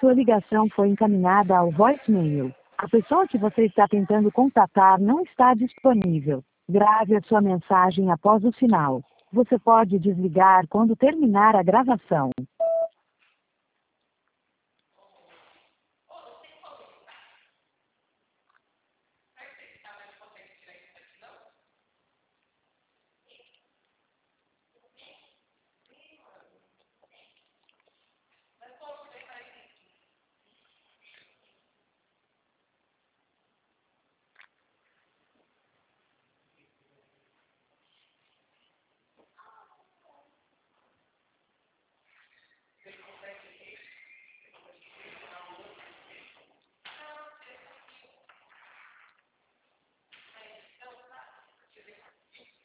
Sua ligação foi encaminhada ao voicemail. A pessoa que você está tentando contatar não está disponível. Grave a sua mensagem após o sinal. Você pode desligar quando terminar a gravação.